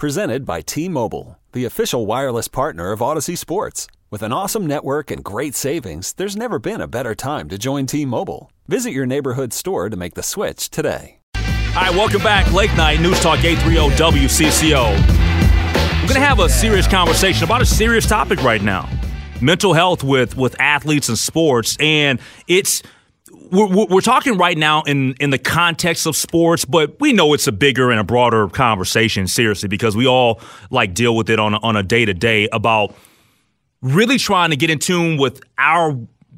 Presented by T-Mobile, the official wireless partner of Odyssey Sports. With an awesome network and great savings, there's never been a better time to join T-Mobile. Visit your neighborhood store to make the switch today. All right, welcome back. Late Night News Talk 830 WCCO. We're going to have a serious conversation about a serious topic right now. Mental health with athletes and sports. And we're talking right now in the context of sports, but we know it's a bigger and a broader conversation, seriously, because we all deal with it on a day-to-day about really trying to get in tune with our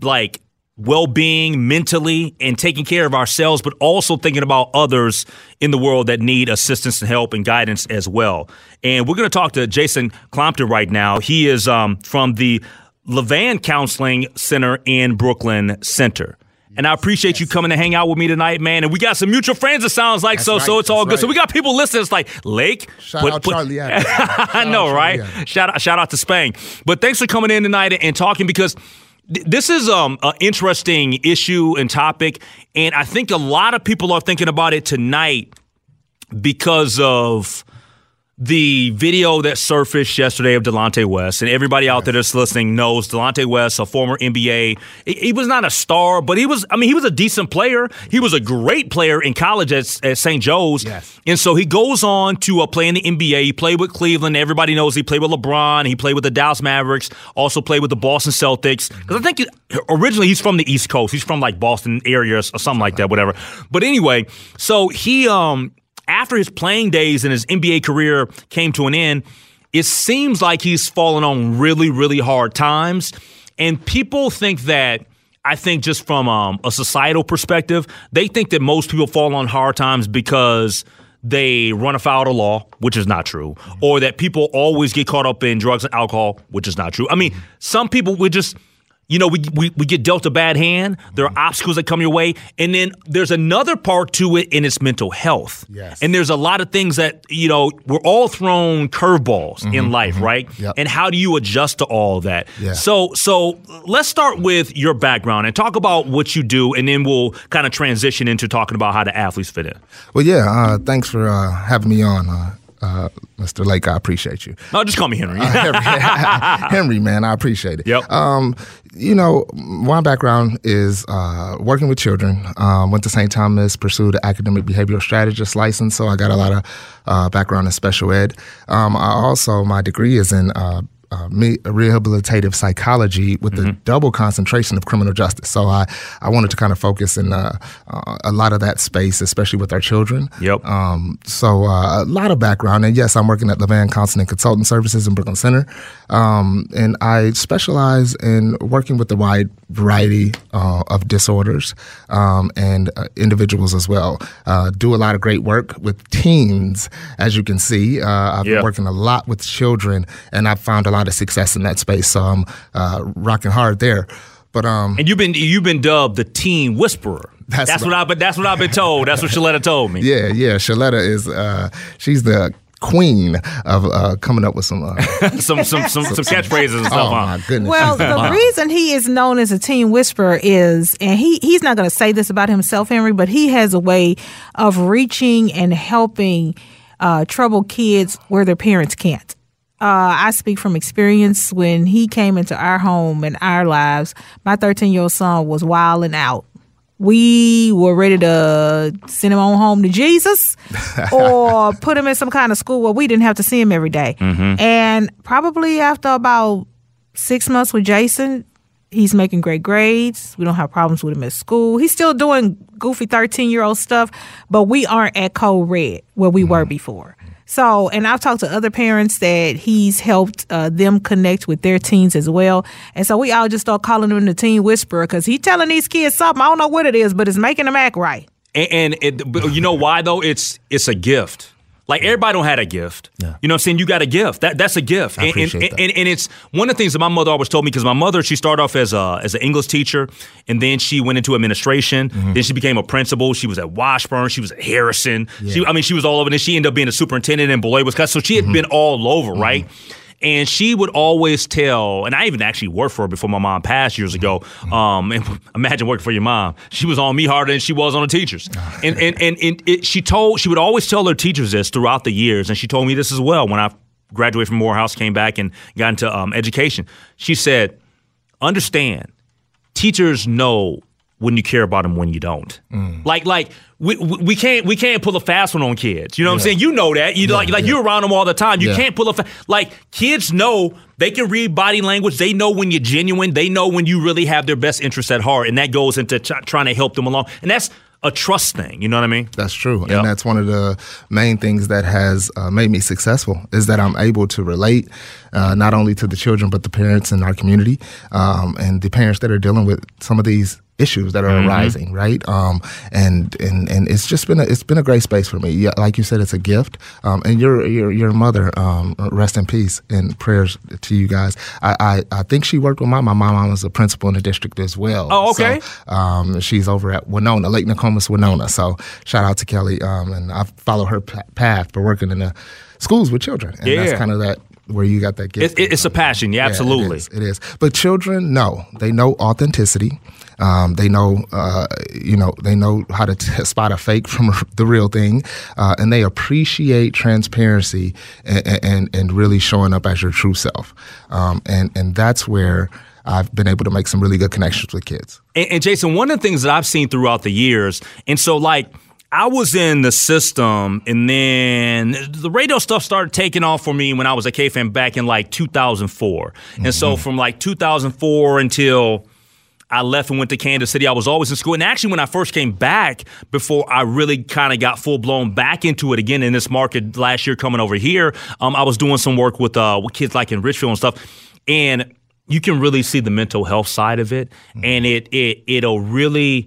well-being mentally and taking care of ourselves, but also thinking about others in the world that need assistance and help and guidance as well. And we're going to talk to Jason Klompton right now. He is from the Levan Counseling Center in Brooklyn Center. And I appreciate you coming to hang out with me tonight, man. And we got some mutual friends, it sounds like, so it's all good. Right. So we got people listening. It's like, Lake. Shout out Charlie Adams. I know, right? Shout out to Spain. But thanks for coming in tonight and talking, because this is an interesting issue and topic. And I think a lot of people are thinking about it tonight because of the video that surfaced yesterday of Delonte West, and everybody out there that's listening knows Delonte West, a former NBA. He was not a star, but he was a decent player. He was a great player in college at St. Joe's. Yes. And so he goes on to play in the NBA. He played with Cleveland. Everybody knows he played with LeBron. He played with the Dallas Mavericks, also played with the Boston Celtics. Because I think originally he's from the East Coast. He's from Boston area or something like that, whatever. But anyway, so he after his playing days and his NBA career came to an end, it seems like he's fallen on really, really hard times. And people think that, I think just from a societal perspective, they think that most people fall on hard times because they run afoul of the law, which is not true, or that people always get caught up in drugs and alcohol, which is not true. I mean, some people would just... we get dealt a bad hand. There are obstacles that come your way. And then there's another part to it, and it's mental health. Yes. And there's a lot of things that, we're all thrown curveballs in life, right? Yep. And how do you adjust to all of that? Yeah. So let's start with your background and talk about what you do, and then we'll kind of transition into talking about how the athletes fit in. Well, thanks for having me on, Mr. Lake. I appreciate you. No, just call me Henry. Henry, man, I appreciate it. Yep. My background is working with children. Went to St. Thomas, pursued an academic behavioral strategist license, so I got a lot of background in special ed. My degree is in rehabilitative psychology with a double concentration of criminal justice. So I wanted to kind of focus in a lot of that space, especially with our children. Yep. A lot of background. And yes, I'm working at Levan Counseling Consultant Services in Brooklyn Center. And I specialize in working with a wide variety of disorders and individuals as well. Do a lot of great work with teens, as you can see. I've been working a lot with children, and I've found a lot of success in that space. So I'm rocking hard there. But and you've been dubbed the teen whisperer. That's what I've been told. That's what Shaletta told me. Yeah. Shaletta is she's the queen of coming up with some catchphrases and stuff. Oh my goodness! Well, the reason he is known as a teen whisperer is, and he's not going to say this about himself, Henry, but he has a way of reaching and helping troubled kids where their parents can't. I speak from experience. When he came into our home and our lives, my 13-year-old son was wilding out. We were ready to send him on home to Jesus or put him in some kind of school where we didn't have to see him every day. Mm-hmm. And probably after about 6 months with Jason, he's making great grades. We don't have problems with him at school. He's still doing goofy 13-year-old stuff, but we aren't at Code Red where we were before. So, and I've talked to other parents that he's helped them connect with their teens as well. And so we all just start calling him the teen whisperer because he's telling these kids something. I don't know what it is, but it's making them act right. And you know why, though? It's a gift. Like, everybody don't have a gift. Yeah. You know what I'm saying? You got a gift. That's a gift. I appreciate that. And it's one of the things that my mother always told me, because my mother, she started off as an English teacher, and then she went into administration. Mm-hmm. Then she became a principal. She was at Washburn. She was at Harrison. Yeah. She was all over. And then she ended up being a superintendent in Beloit, Wisconsin. So she had been all over, right? And she would always tell, and I even actually worked for her before my mom passed years ago. And imagine working for your mom. She was on me harder than she was on the teachers. She would always tell her teachers this throughout the years, and she told me this as well when I graduated from Morehouse, came back and got into education. She said, understand, teachers know when you care about them, when you don't. Like we can't pull a fast one on kids. You know what I'm saying? You know that. You're around them all the time. You can't pull kids know, they can read body language. They know when you're genuine. They know when you really have their best interests at heart, and that goes into trying to help them along. And that's a trust thing. You know what I mean? That's true. Yep. And that's one of the main things that has made me successful, is that I'm able to relate not only to the children, but the parents in our community, and the parents that are dealing with some of these issues that are arising, right? And it's just been a great space for me. Yeah, like you said, it's a gift. And your mother, rest in peace, and prayers to you guys. I think she worked with my mom. My mom was a principal in the district as well. Oh, okay. So, she's over at Winona, Lake Nokomis, Winona. So shout out to Kelly. And I follow her path for working in the schools with children. And that's kind of that, where you got that gift. It's a passion. Yeah, absolutely. It is. But children know. They know authenticity. They know, they know how to spot a fake from the real thing, and they appreciate transparency and really showing up as your true self. And that's where I've been able to make some really good connections with kids. And Jason, one of the things that I've seen throughout the years, and so I was in the system, and then the radio stuff started taking off for me when I was at KFAN back in 2004. And so from 2004 until I left and went to Kansas City, I was always in school. And actually, when I first came back, before I really kind of got full-blown back into it again in this market last year coming over here, I was doing some work with kids in Richfield and stuff. And you can really see the mental health side of it. And it'll really,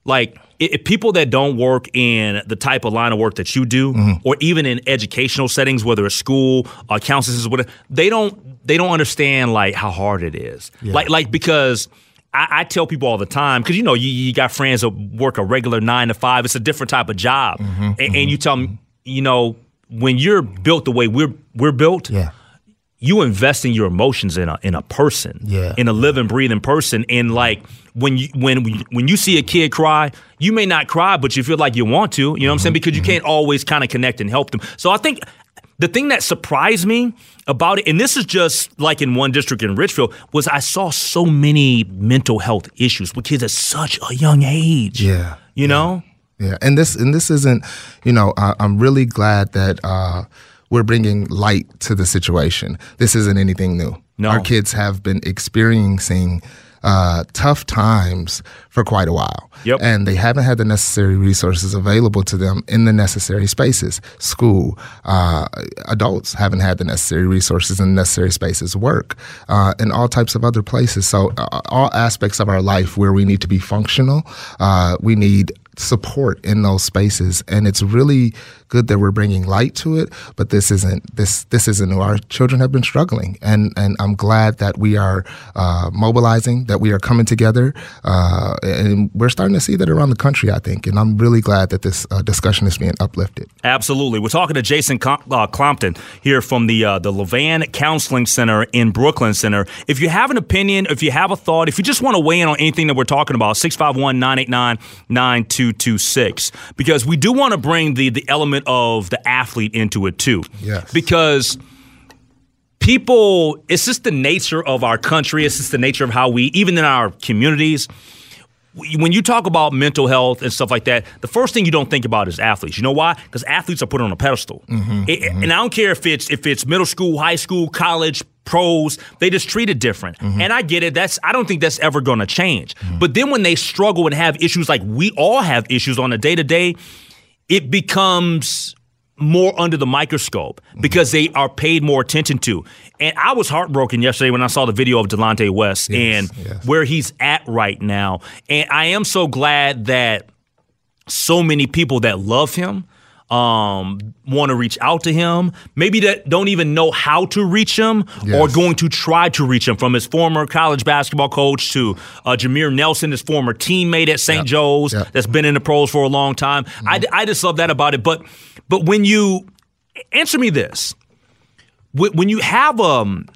people that don't work in the type of line of work that you do, or even in educational settings, whether it's school, counselors, whatever, they don't understand how hard it is. Yeah. Because I tell people all the time, because you got friends that work a regular 9 to 5. It's a different type of job, and you tell them, when you're built the way we're built, you invest in your emotions in a person, in a living, breathing person. And when you see a kid cry, you may not cry, but you feel like you want to. You know what I'm saying? Because you can't always kind of connect and help them. So I think the thing that surprised me about it, and this is just in one district in Richfield, was I saw so many mental health issues with kids at such a young age. Yeah. You know? Yeah. And this isn't, I'm really glad that we're bringing light to the situation. This isn't anything new. No. Our kids have been experiencing tough times for quite a while. Yep. And they haven't had the necessary resources available to them in the necessary spaces. School, adults haven't had the necessary resources in the necessary spaces. Work, and all types of other places. So all aspects of our life where we need to be functional, we need support in those spaces. And it's really good that we're bringing light to it, but this isn't new. Our children have been struggling, and I'm glad that we are mobilizing, that we are coming together, and we're starting to see that around the country, I think, and I'm really glad that this discussion is being uplifted. Absolutely. We're talking to Jason Clompton here from the Levan Counseling Center in Brooklyn Center. If you have an opinion, if you have a thought, if you just want to weigh in on anything that we're talking about, 651-989-9226, because we do want to bring the element of the athlete into it too. Yes. Because people, it's just the nature of our country. It's just the nature of how we, even in our communities, when you talk about mental health and stuff like that, the first thing you don't think about is athletes. You know why? Because athletes are put on a pedestal. And I don't care if it's middle school, high school, college, pros, they just treat it different. And I get it. I don't think that's ever going to change. But then when they struggle and have issues like we all have issues on a day-to-day, it becomes more under the microscope because they are paid more attention to. And I was heartbroken yesterday when I saw the video of Delonte West and where he's at right now. And I am so glad that so many people that love him want to reach out to him, maybe that don't even know how to reach him or going to try to reach him, from his former college basketball coach to Jameer Nelson, his former teammate at St. Joe's that's been in the pros for a long time. I just love that about it. But when you answer me this, when you have an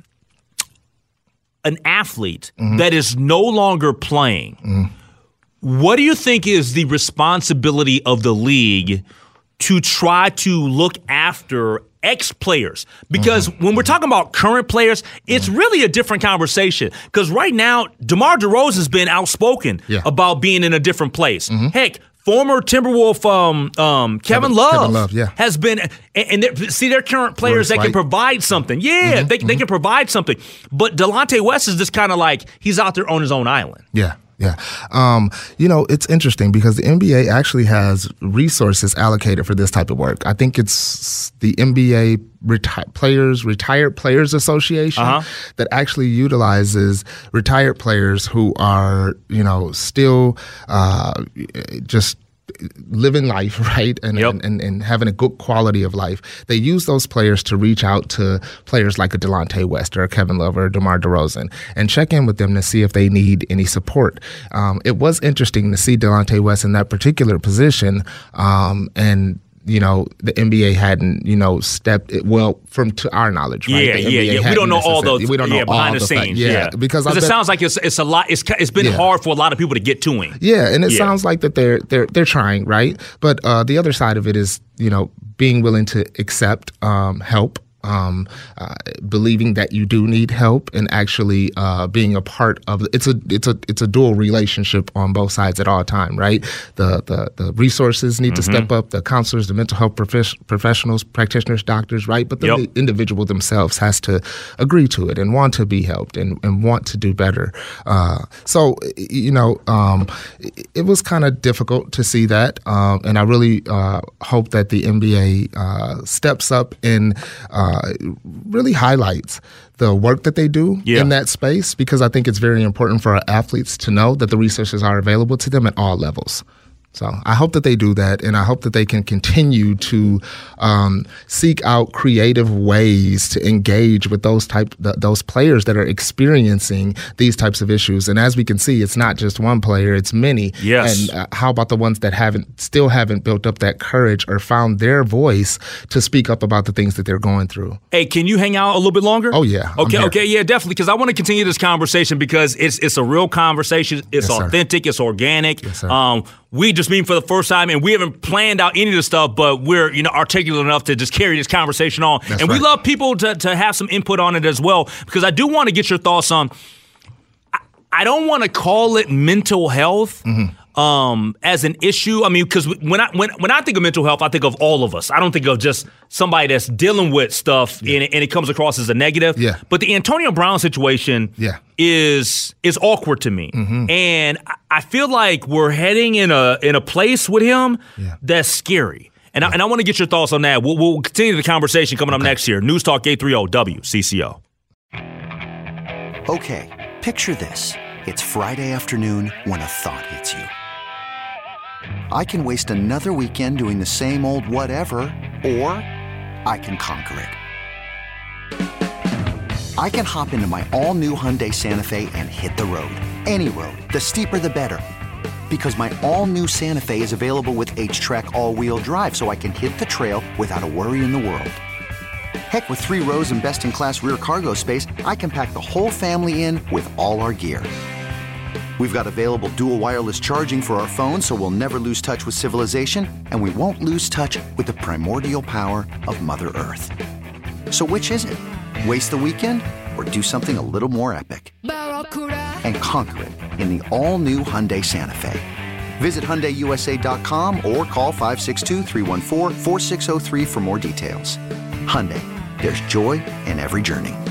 athlete that is no longer playing, what do you think is the responsibility of the league to try to look after ex-players? Because when we're talking about current players, it's really a different conversation. Because right now, DeMar DeRozan has been outspoken about being in a different place. Heck, former Timberwolf Kevin Love has been, and they're current players that can provide something. Yeah, they can provide something. But Delonte West is just kind of like he's out there on his own island. Yeah. It's interesting because the NBA actually has resources allocated for this type of work. I think it's the NBA Retired Players Association that actually utilizes retired players who are, still just living life, right? And having a good quality of life. They use those players to reach out to players like a Delonte West or a Kevin Love or DeMar DeRozan and check in with them to see if they need any support. It was interesting to see Delonte West in that particular position, and the NBA hadn't, stepped it to our knowledge, right? We don't know all those. We don't know behind the scenes. Because it sounds like it's a lot. It's been hard for a lot of people to get to him. Yeah, and it sounds like that they're trying, right? But the other side of it is, being willing to accept help. Believing that you do need help and actually being a part of it's a dual relationship on both sides at all time, right? The resources need to step up, the counselors, the mental health professionals, practitioners, doctors, right? But the individual themselves has to agree to it and want to be helped and want to do better. It was kind of difficult to see that, and I really hope that the NBA steps up and really highlights the work that they do in that space, because I think it's very important for our athletes to know that the resources are available to them at all levels. So I hope that they do that, and I hope that they can continue to seek out creative ways to engage with those players that are experiencing these types of issues. And as we can see, it's not just one player; it's many. Yes. And how about the ones that still haven't built up that courage or found their voice to speak up about the things that they're going through? Hey, can you hang out a little bit longer? Oh yeah. Okay, yeah, definitely. Because I want to continue this conversation because it's a real conversation. It's authentic. It's organic. Yes, sir. We just meet for the first time, and we haven't planned out any of the stuff, but we're articulate enough to just carry this conversation on. That's and right. we love people to have some input on it as well, because I do want to get your thoughts on. I don't want to call it mental health as an issue. I mean, because when I think of mental health, I think of all of us. I don't think of just somebody that's dealing with stuff and it comes across as a negative. Yeah. But the Antonio Brown situation is awkward to me. And I feel like we're heading in a place with him that's scary. And I want to get your thoughts on that. We'll continue the conversation coming up next year. News Talk 830 WCCO. Okay, picture this. It's Friday afternoon when a thought hits you. I can waste another weekend doing the same old whatever, or I can conquer it. I can hop into my all-new Hyundai Santa Fe and hit the road. Any road. The steeper, the better. Because my all-new Santa Fe is available with H-Track all-wheel drive, so I can hit the trail without a worry in the world. Heck, with 3 rows and best-in-class rear cargo space, I can pack the whole family in with all our gear. We've got available dual wireless charging for our phones, so we'll never lose touch with civilization, and we won't lose touch with the primordial power of Mother Earth. So which is it? Waste the weekend or do something a little more epic? And conquer it in the all-new Hyundai Santa Fe. Visit HyundaiUSA.com or call 562-314-4603 for more details. Hyundai, there's joy in every journey.